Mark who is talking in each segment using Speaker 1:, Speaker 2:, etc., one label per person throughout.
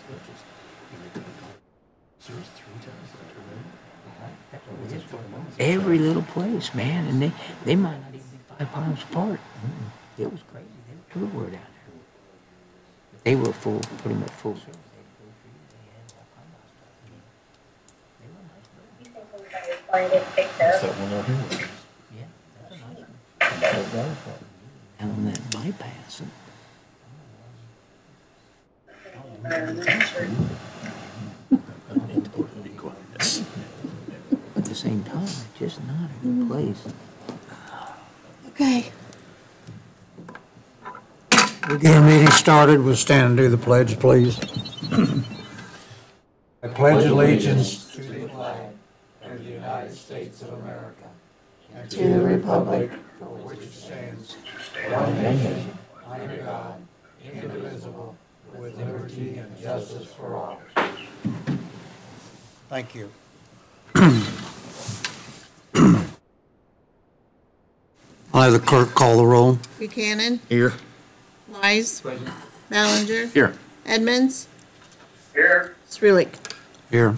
Speaker 1: Every little place, man, and they might not even be 5 miles apart. It was crazy. They were everywhere down there. They were full, pretty much full service.
Speaker 2: What's that one out here?
Speaker 1: Yeah, that's a nice one. And on that bypass. At the same time, it's just not a good place.
Speaker 3: Okay.
Speaker 4: We get our meeting started. We'll stand and do the pledge, please. I pledge allegiance to the flag of the United States of America and to the republic for which it stands, one nation, under God, indivisible, with liberty and justice for all. Thank you. I'll have the clerk call the roll.
Speaker 3: Buchanan,
Speaker 2: Here.
Speaker 3: Wise, Ballinger,
Speaker 2: Here.
Speaker 3: Edmonds,
Speaker 5: Here.
Speaker 3: Srulik.
Speaker 4: Here.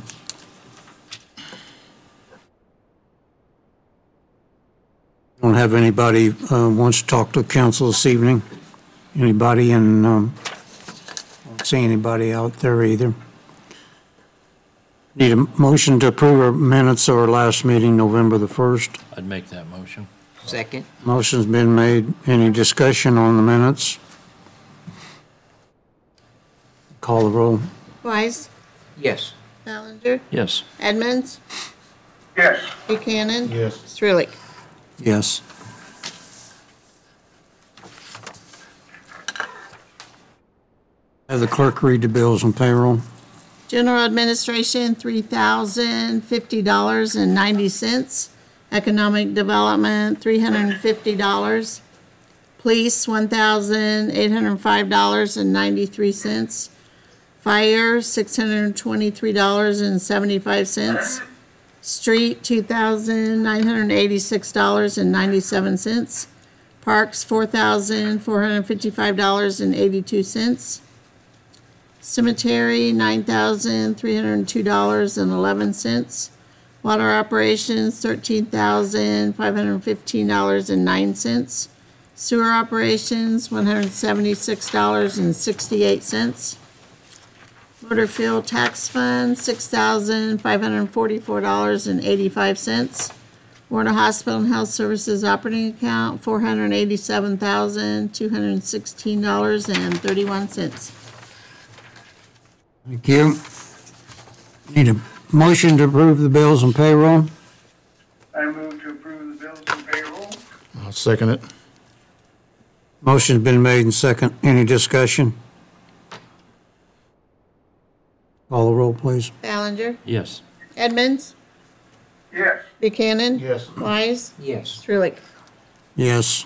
Speaker 4: Don't have anybody wants to talk to the council this evening. Anybody in, don't see anybody out there either. Need a motion to approve our minutes of our last meeting, November the 1st.
Speaker 2: I'd make that motion.
Speaker 1: Second.
Speaker 4: Motion's been made. Any discussion on the minutes? Call the roll.
Speaker 3: Wise,
Speaker 1: Yes.
Speaker 3: Ballinger,
Speaker 2: Yes.
Speaker 3: Edmonds,
Speaker 5: Yes.
Speaker 3: Buchanan,
Speaker 2: Yes.
Speaker 3: Srulik.
Speaker 4: Yes. Have the clerk read the bills and payroll.
Speaker 3: General Administration, $3,050.90. Economic Development, $350. Police, $1,805.93. Fire, $623.75. Street, $2,986.97. Parks, $4,455.82. Cemetery, $9,302.11. Water operations, $13,515.09. Sewer operations, $176.68. Motor fuel tax fund, $6,544.85. Warner Hospital and Health Services operating account, $487,216.31.
Speaker 4: Thank you. Need a motion to approve the bills and payroll.
Speaker 5: I move to approve the bills and payroll.
Speaker 2: I'll second it.
Speaker 4: Motion's been made and second. Any discussion? Call the roll, please.
Speaker 3: Ballinger,
Speaker 2: Yes.
Speaker 3: Edmonds,
Speaker 5: Yes.
Speaker 3: Buchanan,
Speaker 2: Yes.
Speaker 3: Wise,
Speaker 1: Yes.
Speaker 3: Srulik.
Speaker 4: Yes.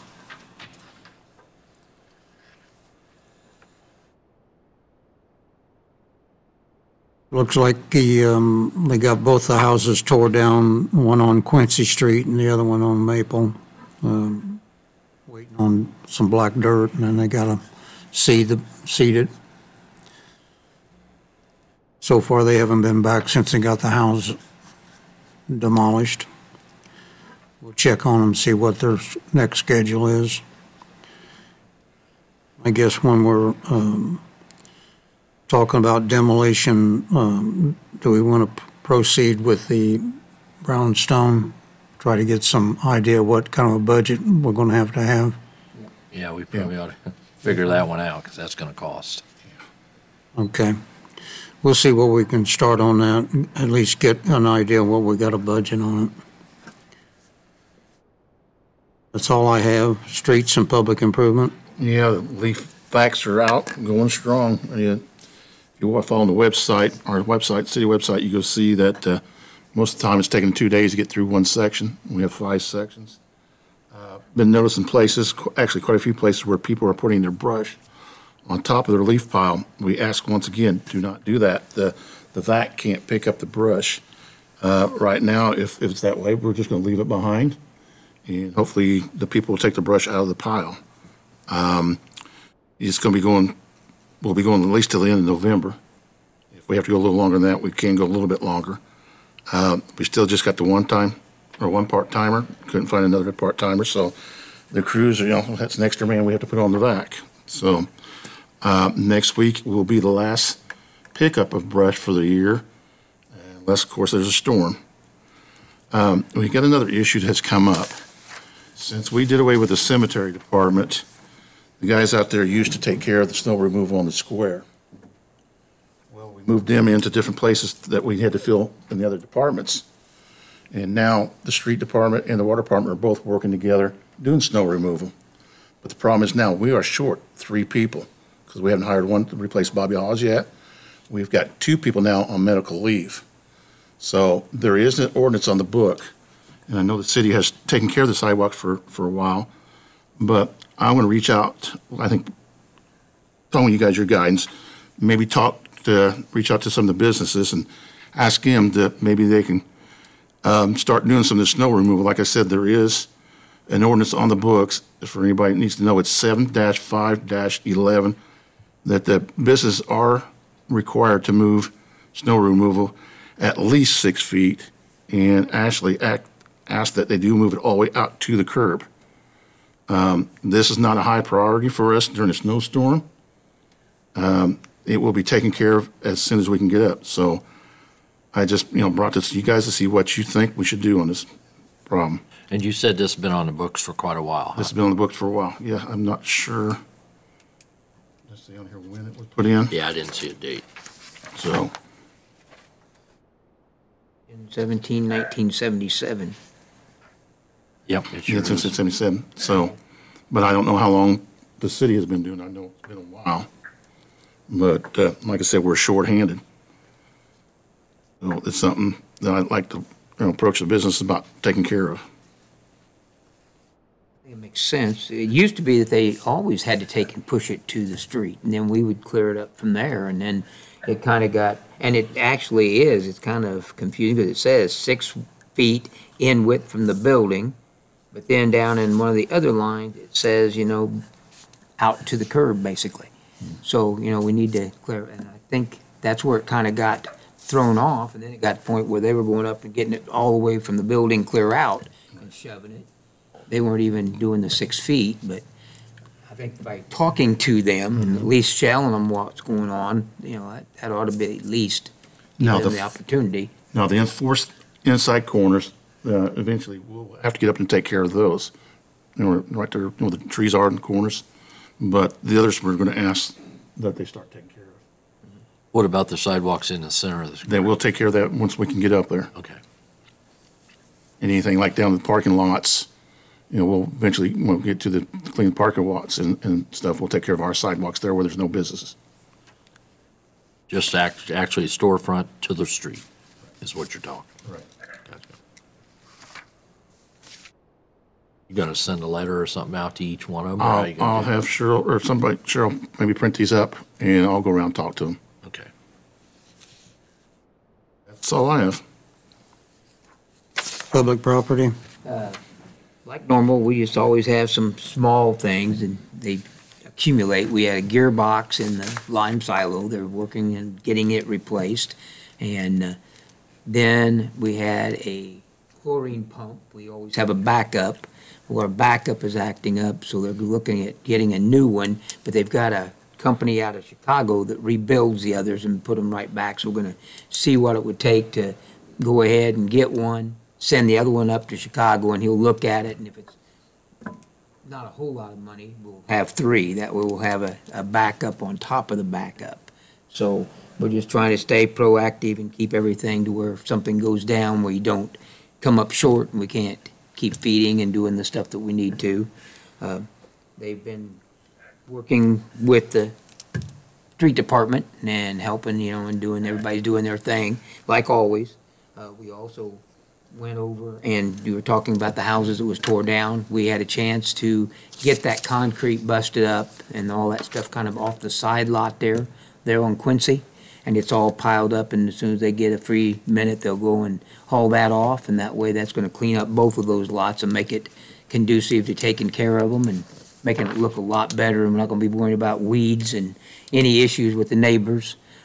Speaker 4: Looks like they got both the houses tore down, one on Quincy Street and the other one on Maple. Waiting on some black dirt, and then they gotta seed it. So far, they haven't been back since they got the house demolished. We'll check on them, see what their next schedule is. I guess when we're talking about demolition, do we want to proceed with the brownstone? Try to get some idea what kind of a budget we're going to have.
Speaker 2: Yeah, we probably ought to figure that one out because that's going to cost.
Speaker 4: Okay. We'll see what we can start on that, at least get an idea what we got a budget on it. That's all I have. Streets and public improvement.
Speaker 6: Yeah, the leaf facts are out, going strong. If you want to follow the website, our website, city website, you go see that most of the time it's taking 2 days to get through one section. We have 5 sections. Been noticing places, actually quite a few places where people are putting their brush on top of their leaf pile. We ask once again, do not do that. The vac can't pick up the brush. Right now, if it's that way, we're just going to leave it behind, and hopefully the people will take the brush out of the pile. It's going to be going, we'll be going at least till the end of November. If we have to go a little longer than that, we can go a little bit longer. We still just got the one part-timer. Couldn't find another part-timer, so the crews are, that's an extra man we have to put on the vac. So next week will be the last pickup of brush for the year, unless, of course, there's a storm. We got another issue that's come up. Since we did away with the cemetery department, the guys out there used to take care of the snow removal on the square. Well, we moved them into different places that we had to fill in the other departments. And now the street department and the water department are both working together doing snow removal. But the problem is now we are short 3 people because we haven't hired one to replace Bobby Hawes yet. We've got 2 people now on medical leave. So there is an ordinance on the book, and I know the city has taken care of the sidewalk for a while, but I want to reach out, I think, telling you guys your guidance, maybe reach out to some of the businesses and ask them that maybe they can start doing some of the snow removal. Like I said, there is an ordinance on the books, for anybody that needs to know, it's 7-5-11, that the businesses are required to move snow removal at least 6 feet, and actually ask that they do move it all the way out to the curb. This is not a high priority for us during a snowstorm. It will be taken care of as soon as we can get up. So I just, brought this to you guys to see what you think we should do on this problem.
Speaker 2: And you said this has been on the books for quite a while, huh?
Speaker 6: This has been on the books for a while. Yeah, I'm not sure. Let's see on here when it was put in.
Speaker 2: Yeah, I didn't see a date.
Speaker 6: So,
Speaker 1: In 1977.
Speaker 2: Yep, it sure
Speaker 6: yeah, since
Speaker 2: is.
Speaker 6: 1977. So, but I don't know how long the city has been doing it. I know it's been a while. But like I said, we're shorthanded. So it's something that I'd like to approach the business about taking care of.
Speaker 1: It makes sense. It used to be that they always had to take and push it to the street, and then we would clear it up from there, and then it kind of got, and it actually is, it's kind of confusing because it says 6 feet in width from the building, but then down in one of the other lines, it says, out to the curb, basically. So, we need to clear, and I think that's where it kind of got thrown off, and then it got to the point where they were going up and getting it all the way from the building clear out and shoving it. They weren't even doing the 6 feet, but I think by talking to them and at least telling them what's going on, that ought to be at least give
Speaker 6: Now,
Speaker 1: them the opportunity.
Speaker 6: Now, the enforced inside corners, eventually we'll have to get up and take care of those. Right there, where the trees are in the corners. But the others we're going to ask that they start taking care of.
Speaker 2: What about the sidewalks in the center of the square?
Speaker 6: Then we'll take care of that once we can get up there.
Speaker 2: Okay.
Speaker 6: And anything like down the parking lots, we'll eventually, when we get to the clean parking lots and stuff, we'll take care of our sidewalks there where there's no businesses.
Speaker 2: Just actually storefront to the street is what you're talking.
Speaker 6: Right.
Speaker 2: Gotcha. You gonna send a letter or something out to each one of them? or how you gonna
Speaker 6: I'll
Speaker 2: do it?
Speaker 6: have Cheryl maybe print these up and I'll go around and talk to them.
Speaker 2: Okay.
Speaker 6: That's all I have.
Speaker 4: Public property.
Speaker 1: Like normal, we just always have some small things and they accumulate. We had a gearbox in the lime silo. They're working and getting it replaced. And then we had a chlorine pump. We always have a backup. Well, our backup is acting up, so they're looking at getting a new one. But they've got a company out of Chicago that rebuilds the others and put them right back. So we're going to see what it would take to go ahead and get one, send the other one up to Chicago, and he'll look at it. And if it's not a whole lot of money, we'll have 3. That way we'll have a backup on top of the backup. So we're just trying to stay proactive and keep everything to where if something goes down, we don't come up short and we can't keep feeding and doing the stuff that we need to. They've been working with the street department and helping, and everybody's doing their thing, like always. We also went over and you were talking about the houses that was tore down. We had a chance to get that concrete busted up and all that stuff kind of off the side lot there on Quincy. And it's all piled up, and as soon as they get a free minute, they'll go and haul that off, and that way that's going to clean up both of those lots and make it conducive to taking care of them and making it look a lot better. And we're not going to be worrying about weeds and any issues with the neighbors.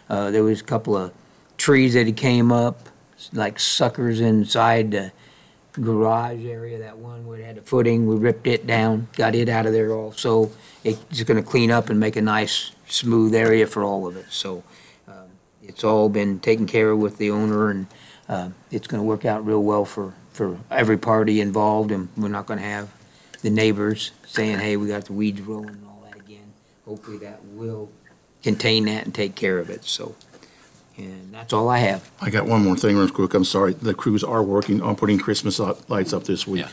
Speaker 1: There was a couple of trees that came up, like suckers inside the garage area, that one where it had a footing, we ripped it down, got it out of there also. It's gonna clean up and make a nice, smooth area for all of it, so, it's all been taken care of with the owner, and, it's gonna work out real well for every party involved, and we're not gonna have the neighbors saying, hey, we got the weeds rolling and all that again. Hopefully that will contain that and take care of it, so, and that's all I have.
Speaker 6: I got one more thing real quick. I'm sorry. The crews are working on putting Christmas lights up this week.
Speaker 2: Yeah.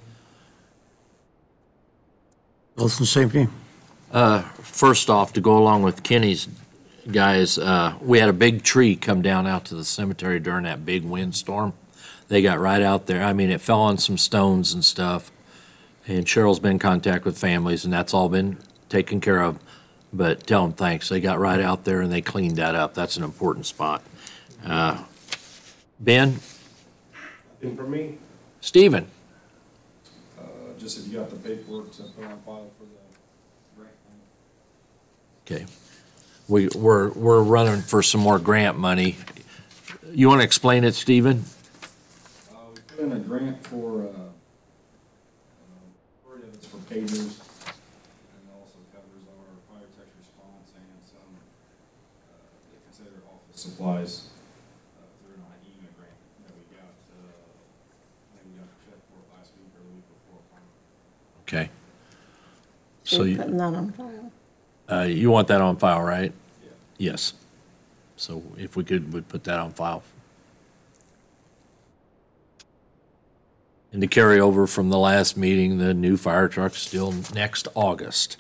Speaker 4: Health and safety?
Speaker 2: First off, to go along with Kenny's guys, we had a big tree come down out to the cemetery during that big windstorm. They got right out there. I mean, it fell on some stones and stuff. And Cheryl's been in contact with families, and that's all been taken care of. But tell them thanks. They got right out there and they cleaned that up. That's an important spot. Ben?
Speaker 7: Nothing for me,
Speaker 2: Stephen?
Speaker 7: just if you got the paperwork to put on file for the grant.
Speaker 2: Okay. We're running for some more grant money. You want to explain it, Stephen?
Speaker 7: We put in a grant for, it's for pagers, and it also covers our fire text response and some, they consider office supplies, through an IEMA grant that we got, I think we got a check for it last week or the week before.
Speaker 2: Okay. So
Speaker 3: We're
Speaker 2: you,
Speaker 3: putting that on file.
Speaker 2: you want that on file, right?
Speaker 7: Yeah.
Speaker 2: Yes. So if we could, we'd put that on file. And to carry over from the last meeting, the new fire truck's still next August.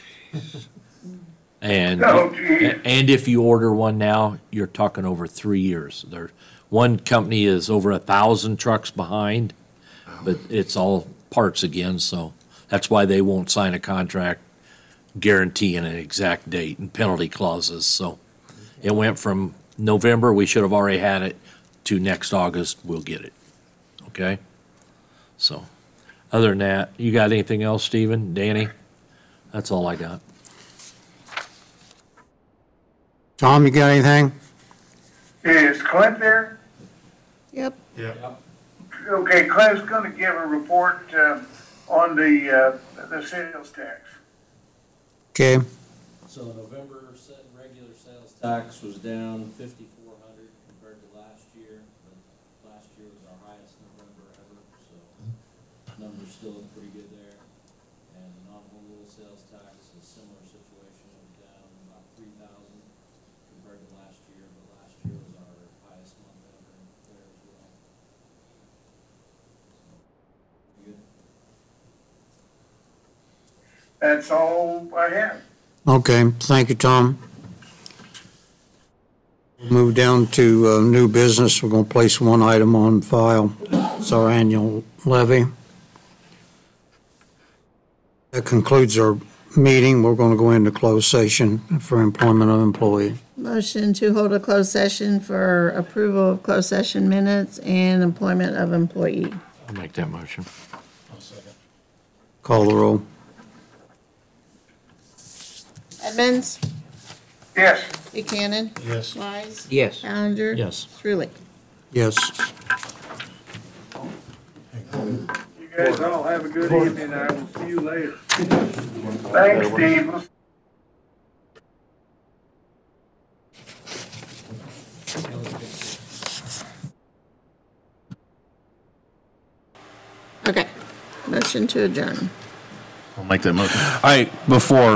Speaker 2: And,
Speaker 5: Oh, geez.
Speaker 2: and if you order one now, you're talking over 3 years. One company is over 1,000 trucks behind, but it's all parts again, so that's why they won't sign a contract guaranteeing an exact date and penalty clauses, so it went from November, we should have already had it, to next August, we'll get it, okay? So, other than that, you got anything else, Stephen, Danny? That's all I got.
Speaker 4: Tom, you got anything?
Speaker 5: Is Clint there?
Speaker 3: Yep.
Speaker 5: Okay, Clint's gonna give a report, on the sales tax.
Speaker 4: Okay,
Speaker 8: So November regular sales tax was down 5,400 compared to last year, but last year was our highest November ever, so numbers still look pretty good there. And the non-home rule sales tax is a similar situation, it was down about 3,000 compared to last year, but last year was our highest month ever there as well. Good.
Speaker 5: That's all I have.
Speaker 4: okay, thank you, Tom. Move down to new business. We're going to place one item on file. It's our annual levy. That concludes our meeting. We're going to go into closed session for employment of employee.
Speaker 3: Motion to hold a closed session for approval of closed session minutes and employment of employee.
Speaker 2: I'll make that motion.
Speaker 4: Call the roll.
Speaker 3: Edmonds?
Speaker 5: Yes.
Speaker 3: Buchanan?
Speaker 6: Yes.
Speaker 3: Wise?
Speaker 1: Yes.
Speaker 3: Ballinger?
Speaker 2: Yes.
Speaker 3: Truly.
Speaker 4: Yes.
Speaker 5: You guys all have a good evening. I will see you later. Thanks, Steve.
Speaker 3: Okay. Motion to adjourn.
Speaker 6: I'll make that motion.
Speaker 9: All right,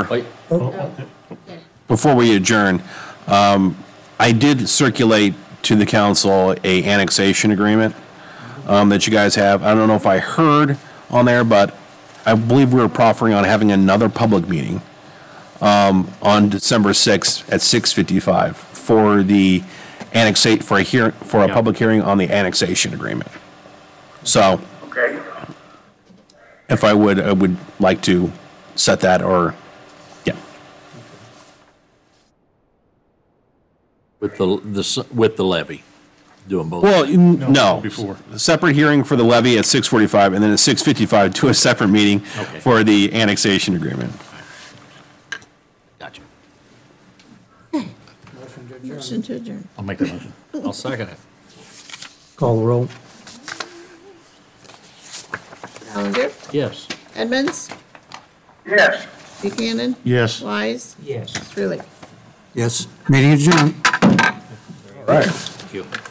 Speaker 9: before we adjourn, I did circulate to the council a annexation agreement that you guys have. I don't know if I heard on there, but I believe we were proffering on having another public meeting on December 6th at 6:55 for the for a public hearing on the annexation agreement. So
Speaker 5: Okay.
Speaker 9: if I would like to set that or, yeah.
Speaker 2: With the levy, doing both.
Speaker 9: Well, no.
Speaker 6: before.
Speaker 9: Separate hearing for the levy at 6:45, and then at 6:55 to a separate meeting
Speaker 2: Okay.
Speaker 9: for the annexation agreement.
Speaker 2: Gotcha.
Speaker 3: No. Motion to adjourn.
Speaker 6: I'll make that motion.
Speaker 2: I'll second it.
Speaker 1: Call the roll.
Speaker 3: Callender,
Speaker 2: Yes.
Speaker 3: Edmonds,
Speaker 5: Yes.
Speaker 3: Buchanan,
Speaker 6: Yes.
Speaker 3: Wise,
Speaker 1: Yes.
Speaker 3: Truitt.
Speaker 1: Yes. Meeting adjourned.
Speaker 6: All right.
Speaker 2: Thank you.